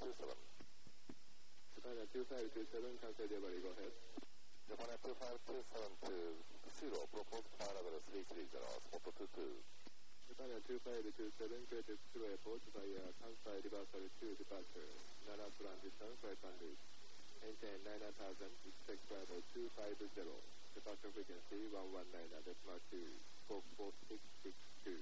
Japan Air 2527, cancel delivery, go ahead. Japan Air 2527 to Zero, proposed flight level 330, spot 22. Japan Air 2527, clear to Zero Airport via Kansai reversal to departure. Nara plan distance, flight plan route. Maintain 9000, expect travel 250. Departure frequency 119.2, scope 4662.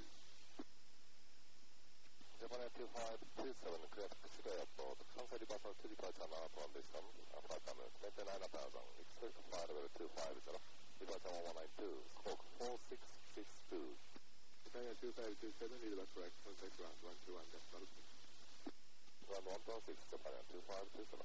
Japan Air 2527, clear to Zero Airport, Kansai reversal to departure, Nara plan distance, flight plan route. Maintain 9000, expect flight level 250. Departure 1192, scope 4662. Japan Air 2527, lead back correct, contact ground 121.6. Ground 116, Japan Air 2527.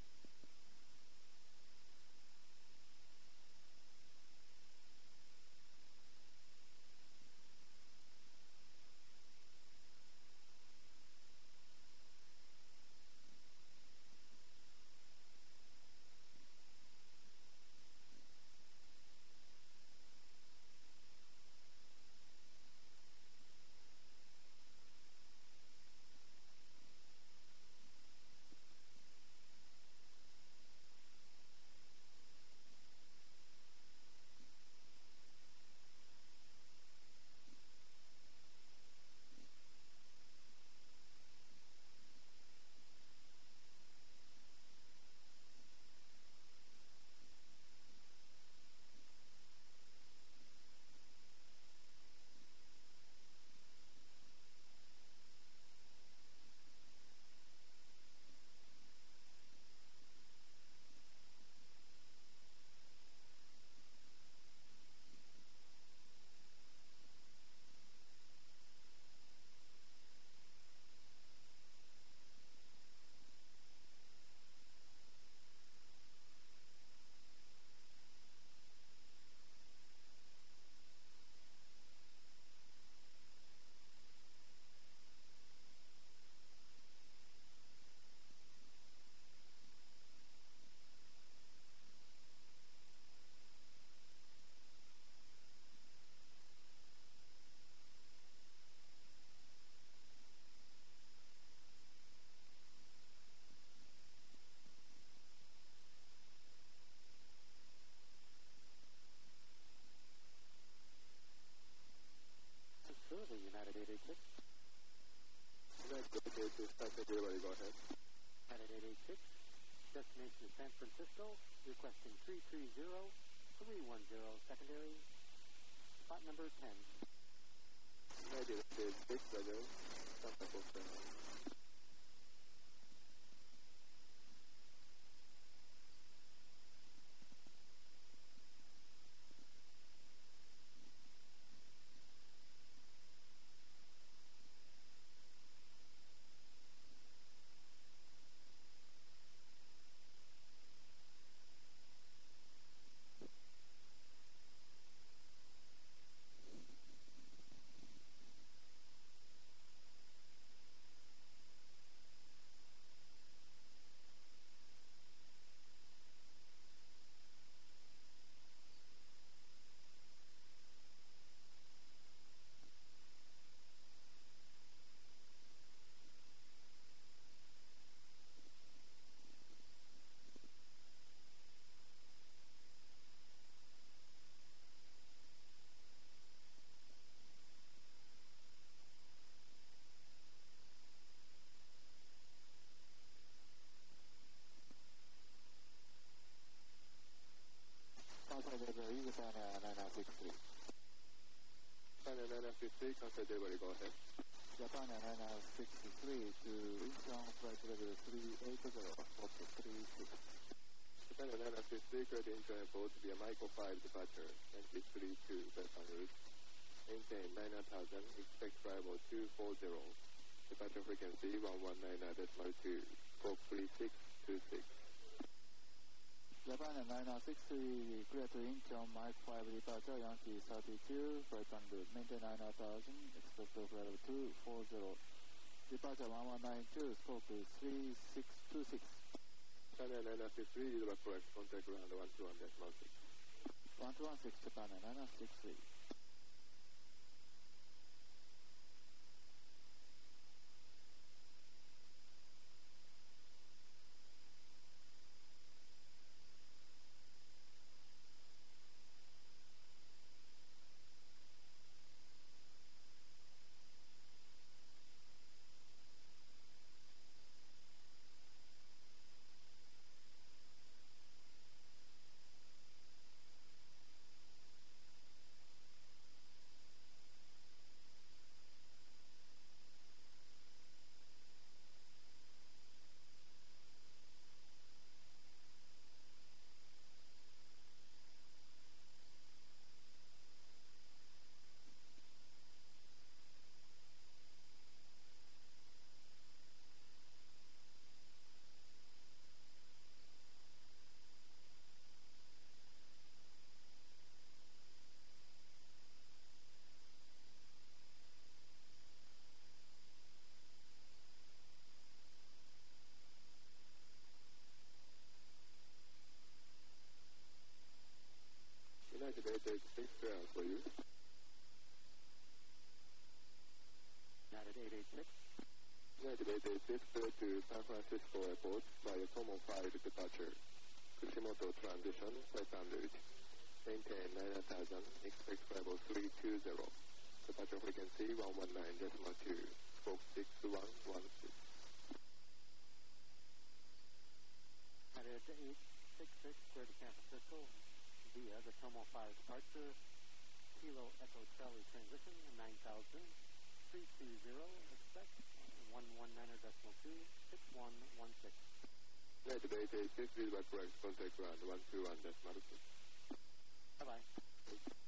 United 886. United 886, cancel delivery, go ahead. United 886, destination is San Francisco, requesting 330-310 secondary, spot number 10. United 886, Roger, San Francisco. Japan Air 963, cancel delivery, go ahead. Japan Air 963 to Incheon flight level 380, spot 36. Japan Air 963, clear to Incheon Airport via Micro 5 departure, entry 32, Western route. Maintain 9000, expect arrival 240. Departure frequency 119.2, scope 3626. Japan Air 963, clear to Incheon, Mike 5 departure, Yankee 32, flight and route, maintain 9000, expect flight level 240. Departure 1192, scope 3626. Japan Air 963, lead back correct, contact ground 121.6. 116, Japan Air 963. 886 clear to San Francisco Airport via Tomo 5 departure. Kushimoto transition, westbound route. Maintain 9000, expect level 320. Departure frequency 119.2, scope 6116. Headed 866 clear to San Francisco via the Tomo 5 departure. Kilo Echo Charlie transition 9000, 320, expect 119.2, 6116. United 886, please back correct, contact ground 121.6. Bye-bye.